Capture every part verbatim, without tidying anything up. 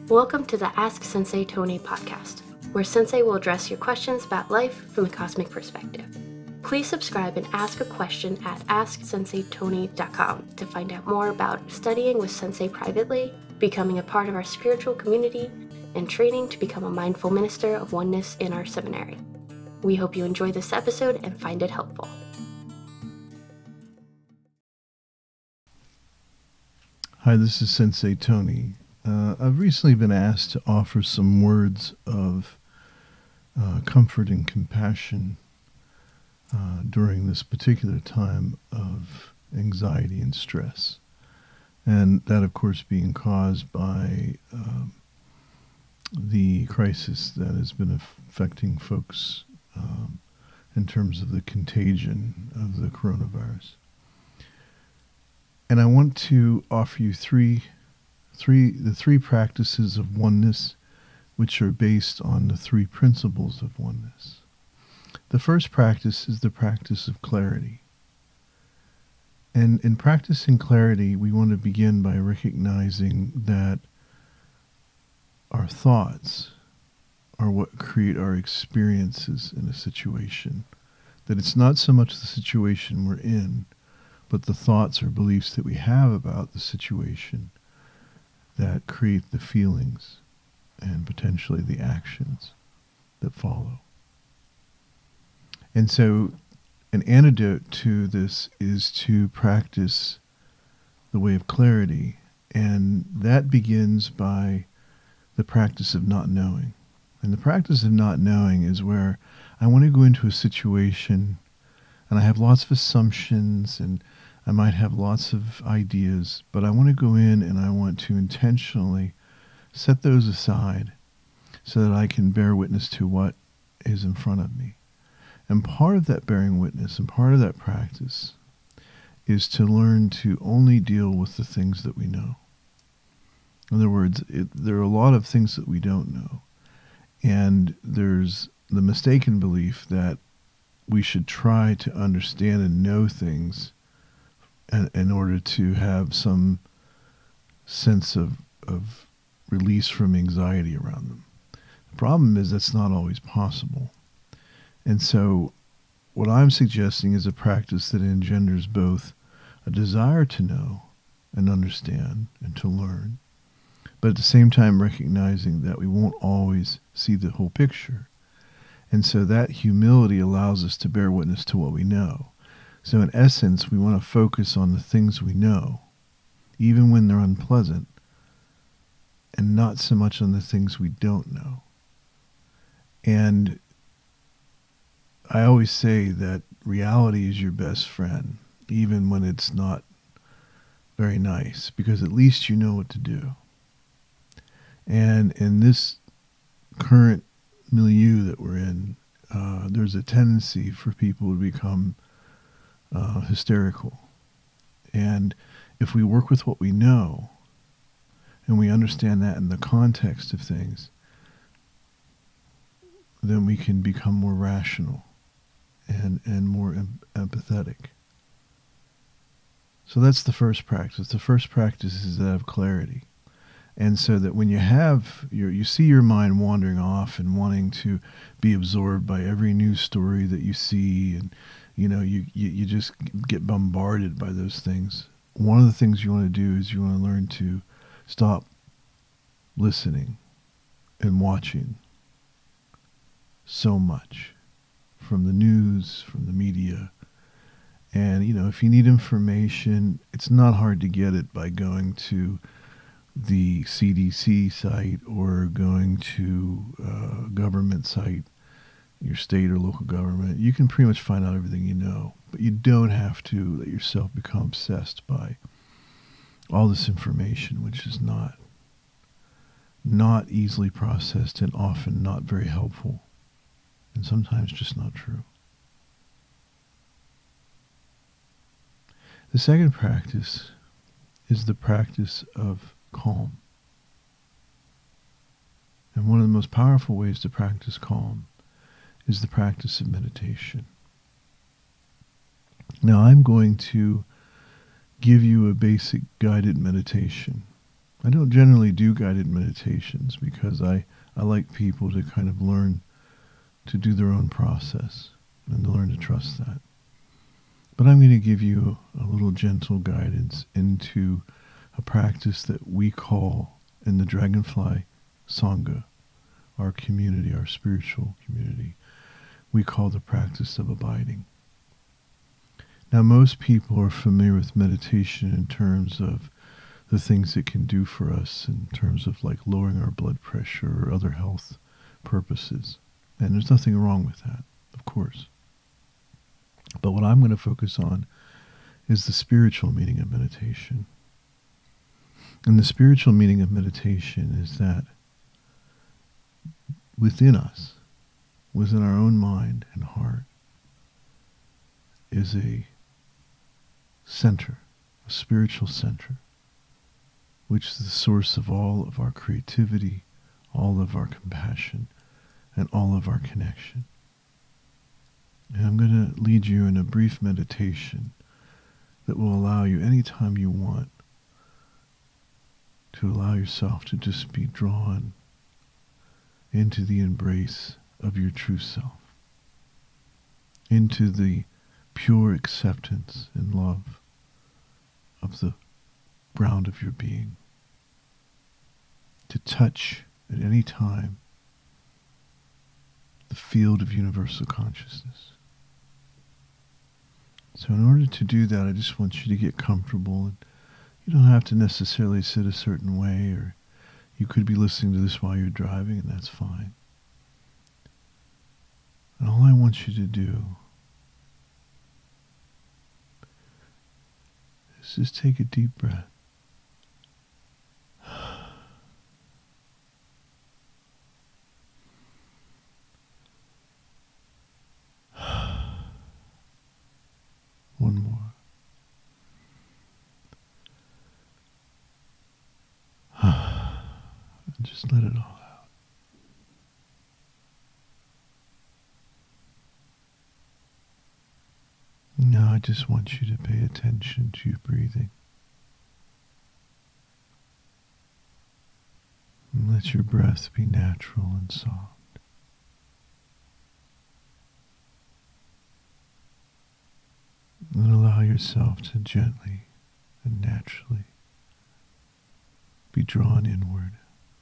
Welcome to the Ask Sensei Tony podcast, where Sensei will address your questions about life from a cosmic perspective. Please subscribe and ask a question at ask sensei tony dot com to find out more about studying with Sensei privately, becoming a part of our spiritual community, and training to become a mindful minister of oneness in our seminary. We hope you enjoy this episode and find it helpful. Hi, this is Sensei Tony. Uh, I've recently been asked to offer some words of uh, comfort and compassion uh, during this particular time of anxiety and stress. And that, of course, being caused by um, the crisis that has been affecting folks um, in terms of the contagion of the coronavirus. And I want to offer you three Three, the three practices of oneness, which are based on the three principles of oneness. The first practice is the practice of clarity. And in practicing clarity, we want to begin by recognizing that our thoughts are what create our experiences in a situation. That it's not so much the situation we're in, but the thoughts or beliefs that we have about the situation that create the feelings and potentially the actions that follow. And so an antidote to this is to practice the way of clarity, and that begins by the practice of not knowing. And the practice of not knowing is where I want to go into a situation and I have lots of assumptions and I might have lots of ideas, but I want to go in and I want to intentionally set those aside so that I can bear witness to what is in front of me. And part of that bearing witness and part of that practice is to learn to only deal with the things that we know. In other words, it, there are a lot of things that we don't know. And there's the mistaken belief that we should try to understand and know things in order to have some sense of, of release from anxiety around them. The problem is that's not always possible. And so what I'm suggesting is a practice that engenders both a desire to know and understand and to learn, but at the same time recognizing that we won't always see the whole picture. And so that humility allows us to bear witness to what we know. So in essence, we want to focus on the things we know, even when they're unpleasant, and not so much on the things we don't know. And I always say that reality is your best friend, even when it's not very nice, because at least you know what to do. And in this current milieu that we're in, uh, there's a tendency for people to become Uh, hysterical. And if we work with what we know and we understand that in the context of things, then we can become more rational and, and more em- empathetic. So that's the first practice. The first practice is that of clarity. And so that when you have your, you see your mind wandering off and wanting to be absorbed by every news story that you see, and you know, you, you, you just get bombarded by those things. One of the things you want to do is you want to learn to stop listening and watching so much from the news, from the media. And, you know, if you need information, it's not hard to get it by going to the C D C site or going to a government site, your state or local government. You can pretty much find out everything you know, but you don't have to let yourself become obsessed by all this information, which is not not easily processed and often not very helpful, and sometimes just not true. The second practice is the practice of calm. And one of the most powerful ways to practice calm is the practice of meditation. Now I'm going to give you a basic guided meditation I don't generally do guided meditations because I, I like people to kind of learn to do their own process and to learn to trust that. But I'm going to give you a little gentle guidance into a practice that we call in the Dragonfly Sangha, our community, our spiritual community, we call the practice of abiding. Now, most people are familiar with meditation in terms of the things it can do for us in terms of like lowering our blood pressure or other health purposes. And there's nothing wrong with that, of course. But what I'm going to focus on is the spiritual meaning of meditation. And the spiritual meaning of meditation is that within us, within our own mind and heart, is a center, a spiritual center, which is the source of all of our creativity, all of our compassion, and all of our connection. And I'm going to lead you in a brief meditation that will allow you, anytime you want, to allow yourself to just be drawn into the embrace of your true self, into the pure acceptance and love of the ground of your being, to touch at any time the field of universal consciousness. So in order to do that, I just want you to get comfortable. And you don't have to necessarily sit a certain way, or you could be listening to this while you're driving, and that's fine. And all I want you to do is just take a deep breath. One more. And just let it all out. Now I just want you to pay attention to your breathing. And let your breath be natural and soft. And allow yourself to gently and naturally be drawn inward.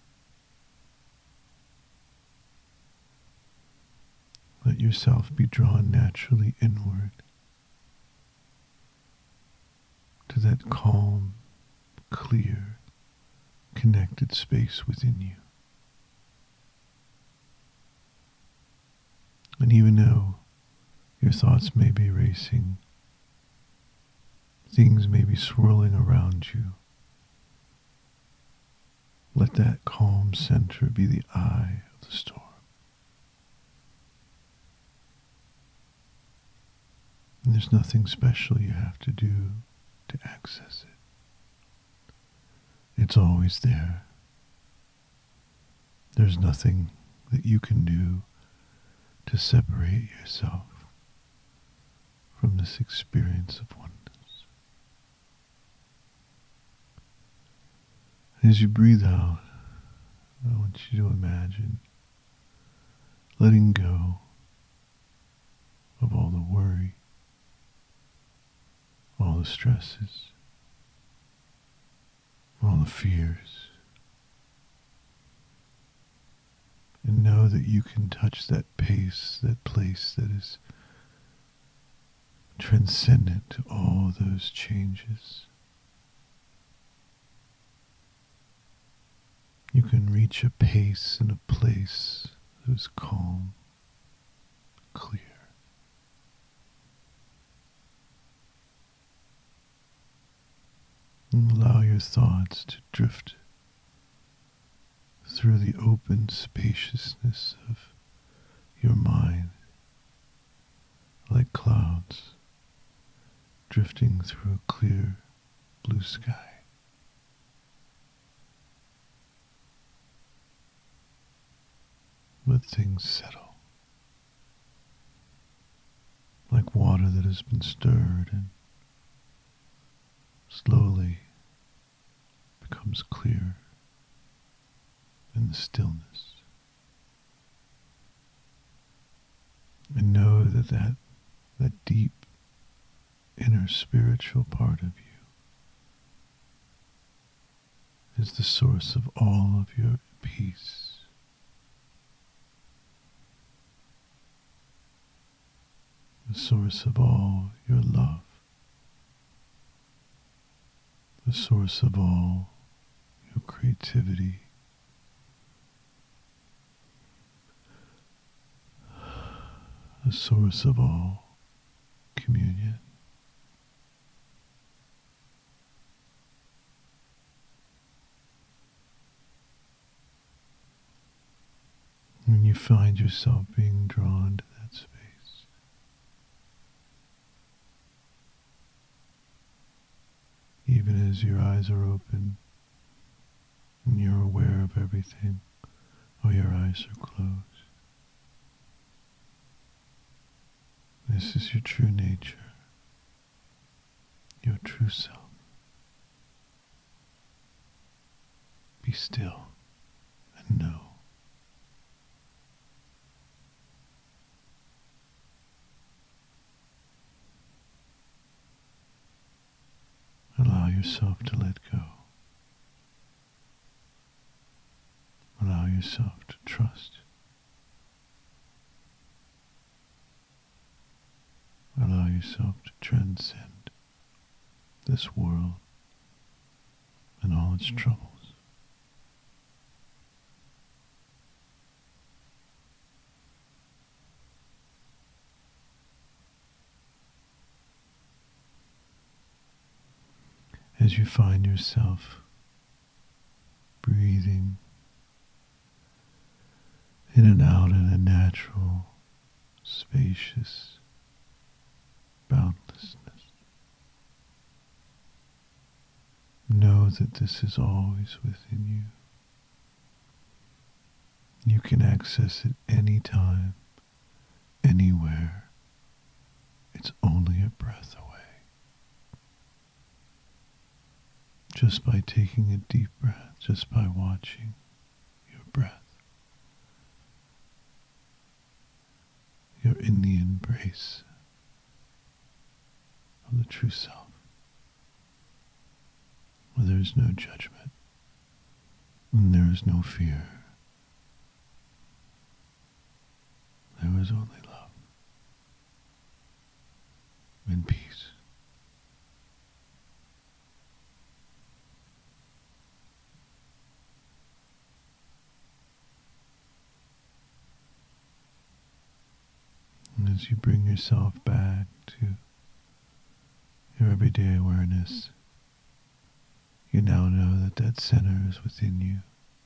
Let yourself be drawn naturally inward to that calm, clear, connected space within you. And even though your thoughts may be racing, things may be swirling around you, let that calm center be the eye of the storm. And there's nothing special you have to do to access it. It's always there. There's nothing that you can do to separate yourself from this experience of oneness. As you breathe out, I want you to imagine letting go of all the worry, all the stresses, all the fears, and know that you can touch that pace, that place that is transcendent to all those changes. You can reach a pace and a place that is calm, clear. And allow your thoughts to drift through the open spaciousness of your mind, like clouds drifting through a clear blue sky. Let things settle, like water that has been stirred and slowly becomes clear in the stillness. And know that that, that deep inner spiritual part of you is the source of all of your peace. The source of all your love. The source of all your creativity. The source of all communion. When you find yourself being drawn to that space, even as your eyes are open and you're aware of everything, or your eyes are closed, this is your true nature, your true self. Be still and know. Allow yourself to let go. Allow yourself to trust. Allow yourself to transcend this world and all its troubles. As you find yourself breathing in and out in a natural, spacious boundlessness, know that this is always within you. You can access it anytime, anywhere. It's only a breath away. Just by taking a deep breath, just by watching your breath, you're in the embrace of the true self, where there is no judgment and there is no fear. There is only love and peace. And as you bring yourself back to your everyday awareness, you now know that that center is within you.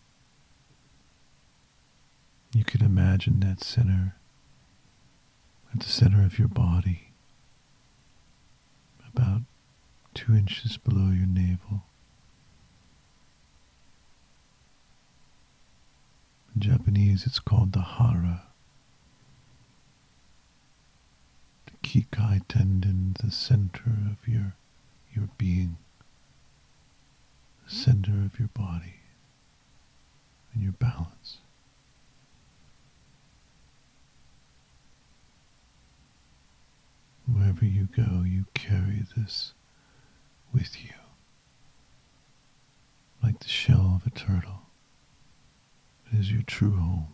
You can imagine that center at the center of your body, about two inches below your navel. In Japanese, it's called the hara. Kikai tendon, the center of your your being, the center of your body, and your balance. Wherever you go, you carry this with you, like the shell of a turtle. It is your true home,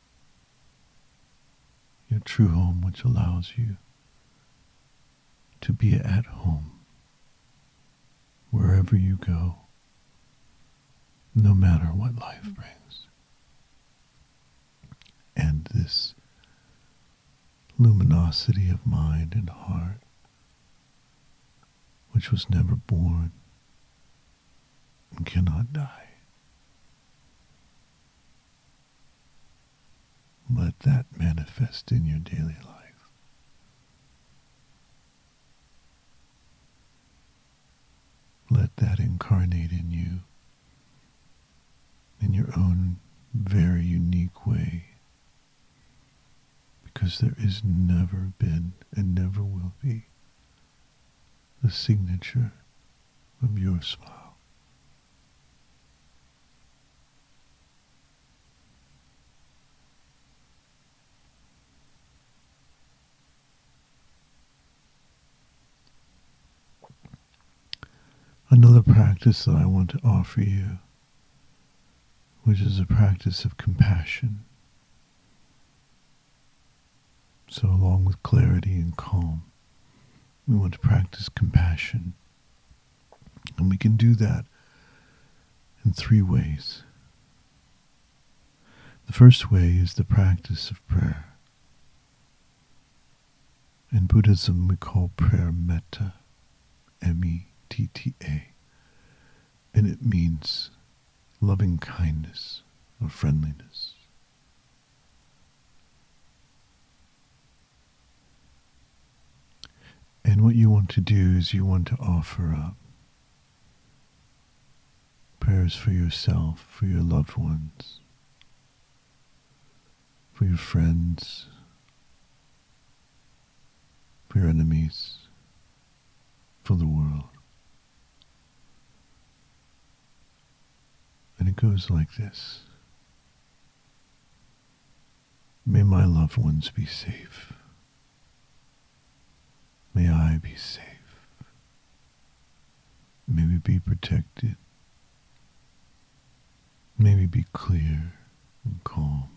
your true home which allows you to be at home wherever you go, no matter what life brings. And this luminosity of mind and heart, which was never born and cannot die, let that manifest in your daily life. Let that incarnate in you in your own very unique way, because there is never been and never will be the signature of your smile. another practice that I want to offer you, which is a practice of compassion. So along with clarity and calm, we want to practice compassion. And we can do that in three ways. The first way is the practice of prayer. In Buddhism, we call prayer metta, M E T T A, and it means loving kindness or friendliness. And what you want to do is you want to offer up prayers for yourself, for your loved ones, for your friends, for your enemies, for the world. And it goes like this. May my loved ones be safe. May I be safe. May we be protected. May we be clear and calm.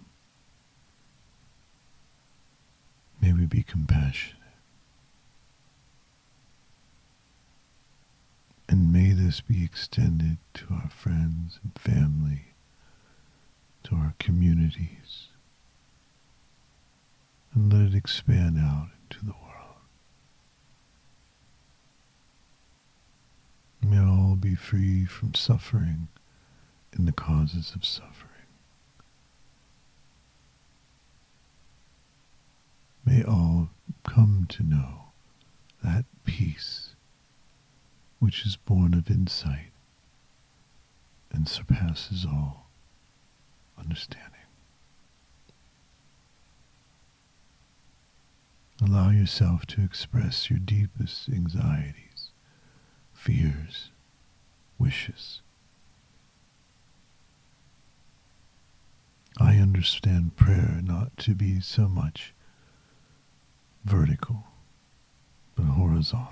May we be compassionate. And may this be extended to our friends and family, to our communities, and let it expand out into the world. May all be free from suffering and the causes of suffering. May all come to know that peace which is born of insight and surpasses all understanding. Allow yourself to express your deepest anxieties, fears, wishes. I understand prayer not to be so much vertical, but horizontal.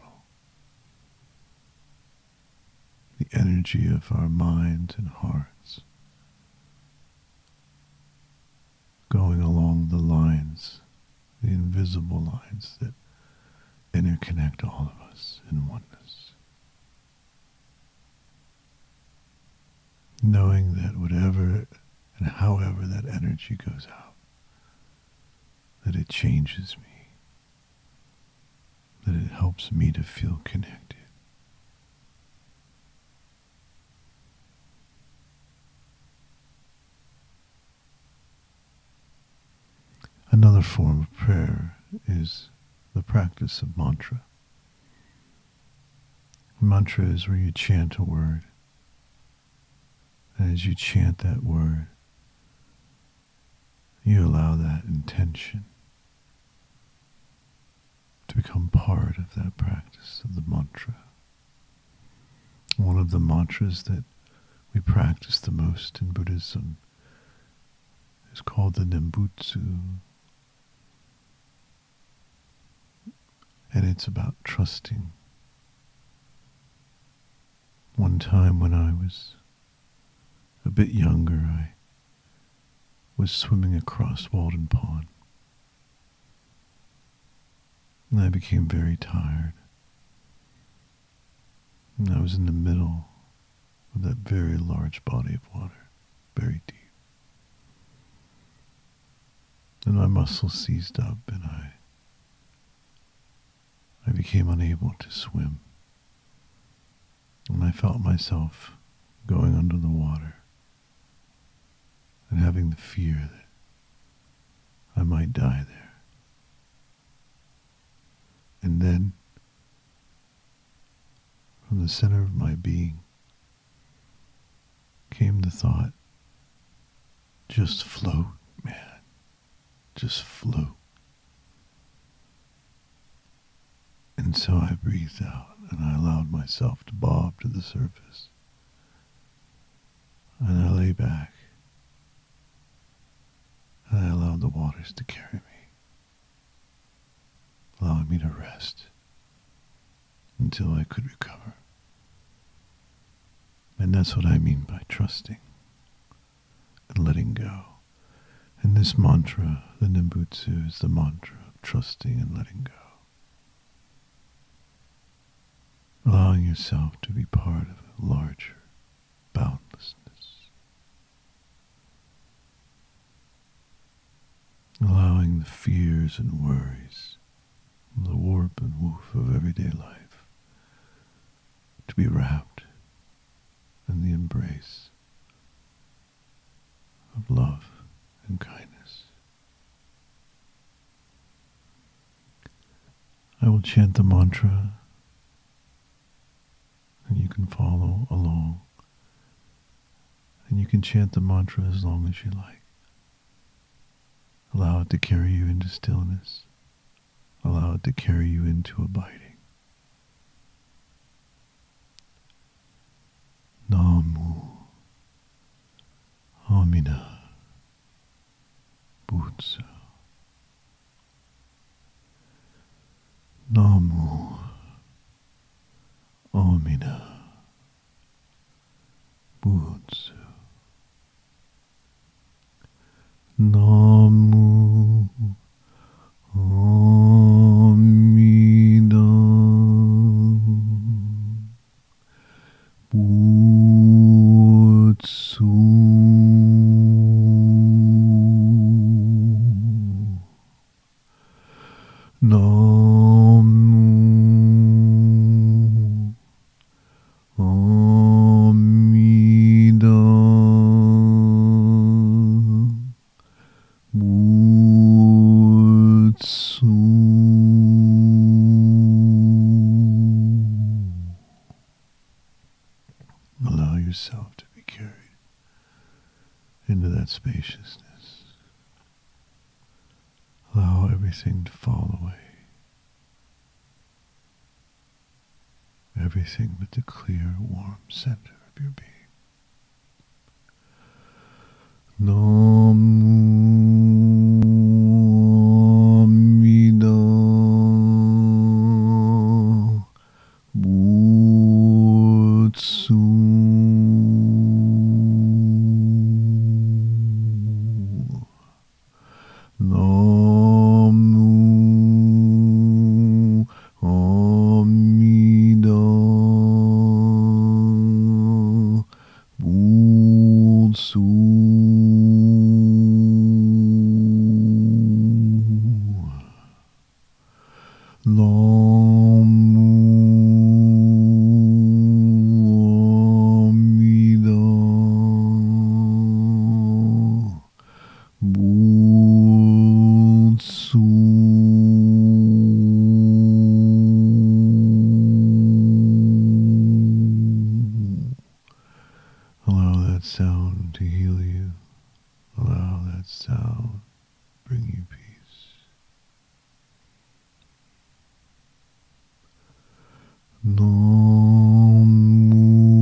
The energy of our minds and hearts going along the lines, the invisible lines that interconnect all of us in oneness. Knowing that whatever and however that energy goes out, that it changes me, that it helps me to feel connected. Another form of prayer is the practice of mantra. Mantra is where you chant a word. And as you chant that word, you allow that intention to become part of that practice of the mantra. One of the mantras that we practice the most in Buddhism is called the Nembutsu. And it's about trusting. One time when I was a bit younger, I was swimming across Walden Pond. And I became very tired. And I was in the middle of that very large body of water, very deep. And my muscles seized up and I I became unable to swim. And I felt myself going under the water and having the fear that I might die there. And then, from the center of my being, came the thought, just float, man, just float. And so I breathed out and I allowed myself to bob to the surface. And I lay back and I allowed the waters to carry me, allowing me to rest until I could recover. And that's what I mean by trusting and letting go. And this mantra, the Nembutsu, is the mantra of trusting and letting go. Allowing yourself to be part of a larger boundlessness. Allowing the fears and worries, the warp and woof of everyday life to be wrapped in the embrace of love and kindness. I will chant the mantra, and you can follow along. And you can chant the mantra as long as you like. Allow it to carry you into stillness. Allow it to carry you into abiding. Namu Amida Butsu. Namu Amida Butsu. Namu Amida Butsu. Namu Amida Butsu. Allow yourself to be carried into that spaciousness. Allow everything to fall away. Everything but the clear, warm center of your being. Namu Amida Butsu. Namu Amida Butsu. Namu Amida Butsu. Allow that sound to heal you. Allow that sound bring you peace. Namu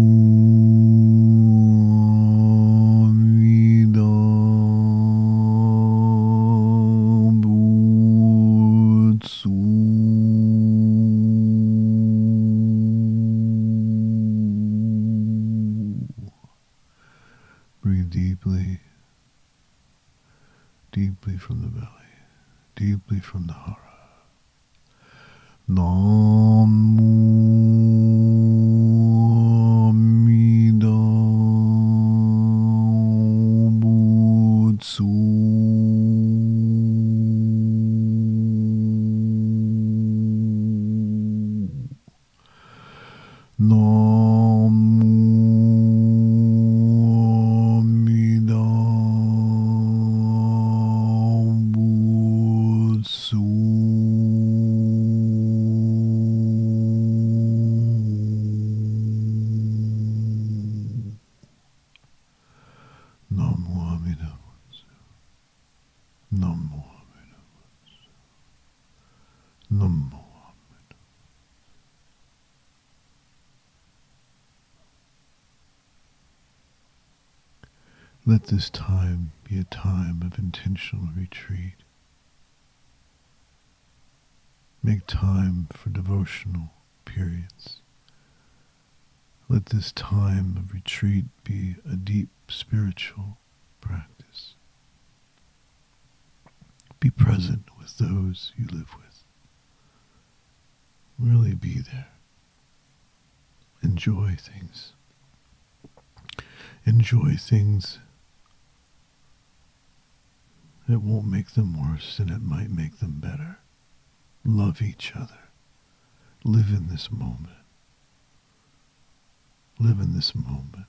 Amida Butsu. Breathe deeply, deeply from the belly, deeply from the hara. Namu Amida Butsu. Namu Amida Butsu. Namu Amida Butsu. Namu Amida Butsu. Namu Amida. Let this time be a time of intentional retreat. Make time for devotional periods Let this time of retreat be a deep spiritual practice. Be present with those you live with. Really be there. Enjoy things. Enjoy things that won't make them worse and it might make them better. Love each other. Live in this moment. Live in this moment.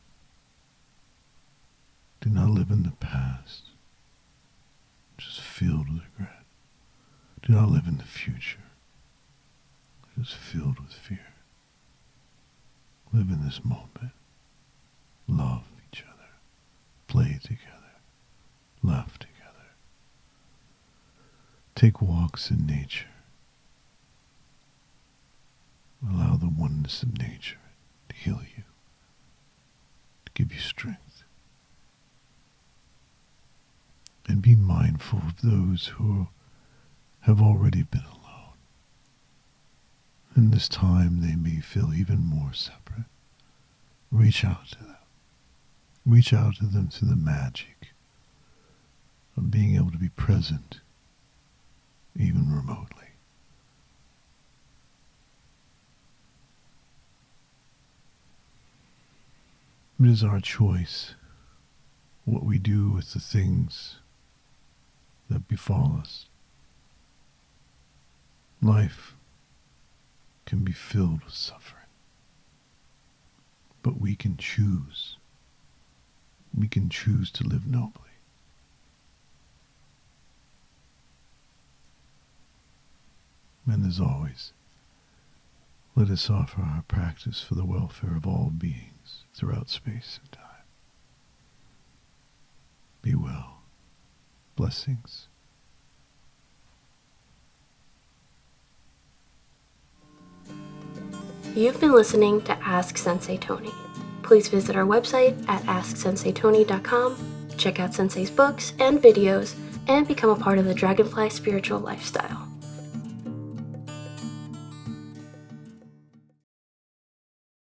Do not live in the past, just filled with regret. Do not live in the future, just filled with fear. Live in this moment. Love each other. Play together. Laugh together. Take walks in nature. Allow the oneness of nature to heal you, to give you strength. And be mindful of those who have already been alone. In this time they may feel even more separate. Reach out to them. Reach out to them through the magic of being able to be present, even remotely. It is our choice what we do with the things that befall us. Life can be filled with suffering, but we can choose. We can choose to live nobly. And as always, let us offer our practice for the welfare of all beings throughout space and time. Be well. Blessings. You've been listening to Ask Sensei Tony. Please visit our website at ask sensei tony dot com, check out Sensei's books and videos, and become a part of the Dragonfly Spiritual Lifestyle.